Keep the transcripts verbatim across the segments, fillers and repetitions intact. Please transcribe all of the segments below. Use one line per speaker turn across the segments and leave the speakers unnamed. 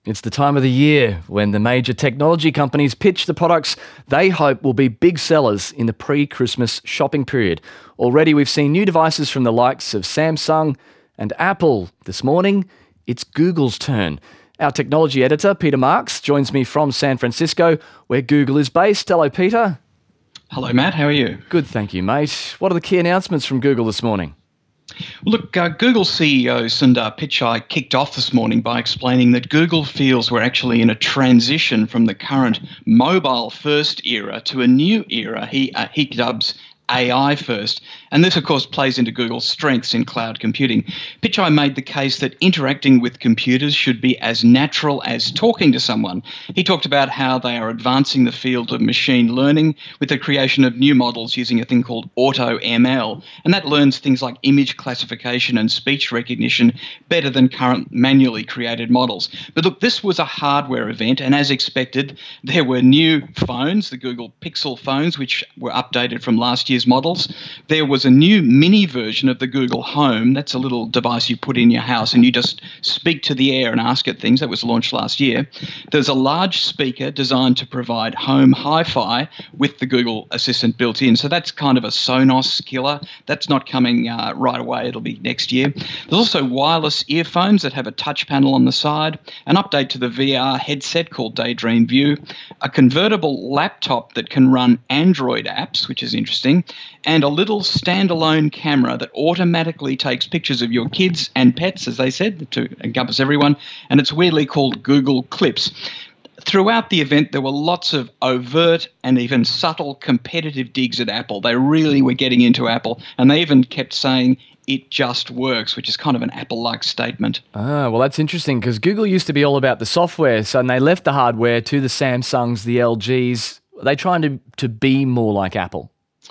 It's the time of the year when the major technology companies pitch the products they hope will be big sellers in the pre-Christmas shopping period. Already we've seen new devices from the likes of Samsung and Apple. This morning, it's Google's turn. Our technology editor, Peter Marks, joins me from San Francisco, where Google is based. Hello, Peter.
Hello, Matt. How are you?
Good, thank you, mate. What are the key announcements from Google this morning?
Look, uh, Google C E O Sundar Pichai kicked off this morning by explaining that Google feels we're actually in a transition from the current mobile-first era to a new era he, uh, he dubs A I first. And this, of course, plays into Google's strengths in cloud computing. Pichai made the case that interacting with computers should be as natural as talking to someone. He talked about how they are advancing the field of machine learning with the creation of new models using a thing called Auto M L. And that learns things like image classification and speech recognition better than current manually created models. But look, this was a hardware event, and as expected, there were new phones, the Google Pixel phones, which were updated from last year's models. There was a new mini version of the Google Home. That's a little device you put in your house and you just speak to the air and ask it things. That was launched last year. There's a large speaker designed to provide home hi-fi with the Google Assistant built in. So that's kind of a Sonos killer. That's not coming uh, right away. It'll be next year. There's also wireless earphones that have a touch panel on the side, an update to the V R headset called Daydream View, a convertible laptop that can run Android apps, which is interesting, and a little standalone camera that automatically takes pictures of your kids and pets, as they said, to encompass everyone, and it's weirdly called Google Clips. Throughout the event, there were lots of overt and even subtle competitive digs at Apple. They really were getting into Apple, and they even kept saying, "It just works," which is kind of an Apple-like statement.
Ah, well, that's interesting because Google used to be all about the software, so and they left the hardware to the Samsungs, the L Gs. Are they trying to, to be more like Apple?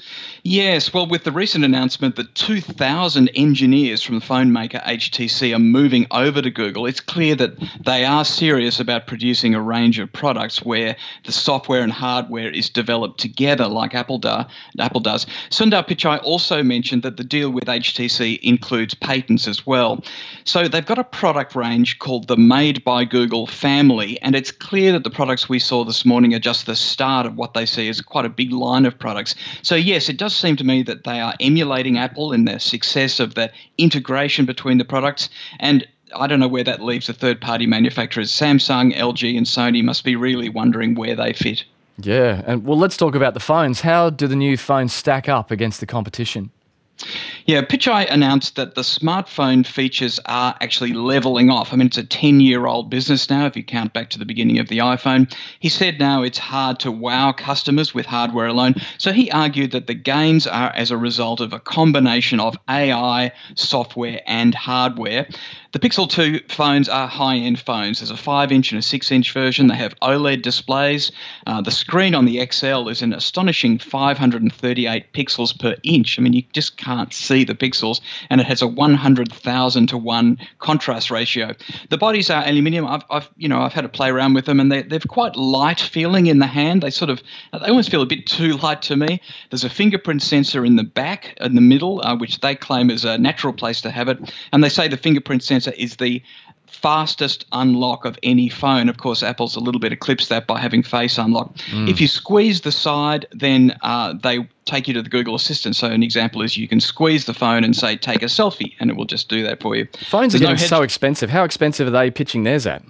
Yes, well, with the recent announcement that two thousand engineers from the phone maker H T C are moving over to Google, it's clear that they are serious about producing a range of products where the software and hardware is developed together like Apple, do, Apple does. Sundar Pichai also mentioned that the deal with H T C includes patents as well. So they've got a product range called the Made by Google family, and it's clear that the products we saw this morning are just the start of what they see as quite a big line of products. So yes, it does seem to me that they are emulating Apple in their success of the integration between the products, and I don't know where that leaves the third-party manufacturers. Samsung, L G and Sony must be really wondering where they fit.
Yeah, and well, let's talk about the phones. How do the new phones stack up against the competition?
Yeah, Pichai announced that the smartphone features are actually levelling off. I mean, it's a ten-year-old business now, if you count back to the beginning of the iPhone. He said now it's hard to wow customers with hardware alone. So he argued that the gains are as a result of a combination of A I, software, and hardware. The Pixel two phones are high-end phones. There's a five-inch and a six-inch version. They have OLED displays. Uh, the screen on the X L is an astonishing five hundred thirty-eight pixels per inch. I mean, you just can't see the pixels, and it has a one hundred thousand to one contrast ratio. The bodies are aluminium. I've, I've, you know, I've had to play around with them, and they, they're quite light feeling in the hand. They sort of, they almost feel a bit too light to me. There's a fingerprint sensor in the back, in the middle, uh, which they claim is a natural place to have it, and they say the fingerprint sensor is the fastest unlock of any phone. Of course, Apple's a little bit eclipsed that by having Face Unlock. Mm. If you squeeze the side, then uh, they take you to the Google Assistant. So an example is you can squeeze the phone and say, take a selfie, and it will just do that for you.
Phones There's are getting no so expensive. How expensive are they pitching theirs at?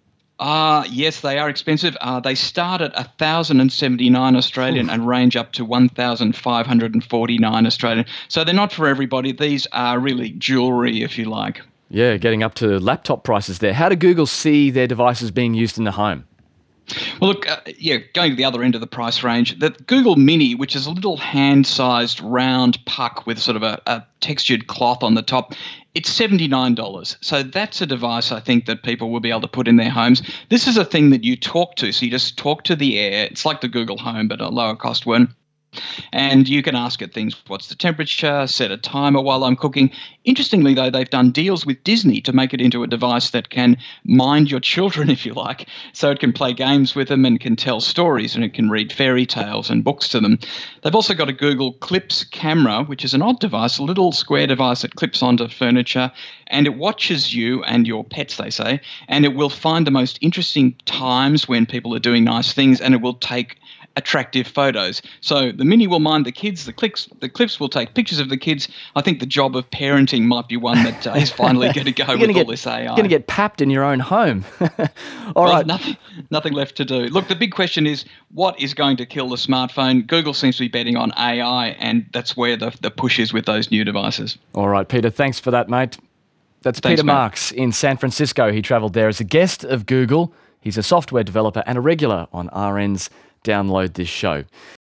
Uh, yes, they are expensive. Uh, they start at one thousand seventy-nine Australian Oof. and range up to one thousand five hundred forty-nine Australian. So they're not for everybody. These are really jewelry, if you like.
Yeah, getting up to laptop prices there. How do Google see their devices being used in the home?
Well, look, uh, yeah, going to the other end of the price range, the Google Mini, which is a little hand-sized round puck with sort of a, a textured cloth on the top, it's seventy-nine dollars. So that's a device I think that people will be able to put in their homes. This is a thing that you talk to. So you just talk to the air. It's like the Google Home, but a lower cost one. And you can ask it things, what's the temperature, set a timer while I'm cooking. Interestingly, though, they've done deals with Disney to make it into a device that can mind your children, if you like. So it can play games with them and can tell stories, and it can read fairy tales and books to them. They've also got a Google Clips camera, which is an odd device, a little square device that clips onto furniture, and it watches you and your pets, they say, and it will find the most interesting times when people are doing nice things, and it will take attractive photos. So the Mini will mind the kids, the clips, the clips will take pictures of the kids. I think the job of parenting might be one that uh, is finally going to go with
get,
all this A I.
You're going to get papped in your own home. All
well,
right.
Nothing, nothing left to do. Look, the big question is, what is going to kill the smartphone? Google seems to be betting on A I, and that's where the, the push is with those new devices.
All right, Peter, thanks for that, mate. That's
Thanks,
Peter
mate.
Marks in San Francisco. He travelled there as a guest of Google. He's a software developer and a regular on R N's Download This Show.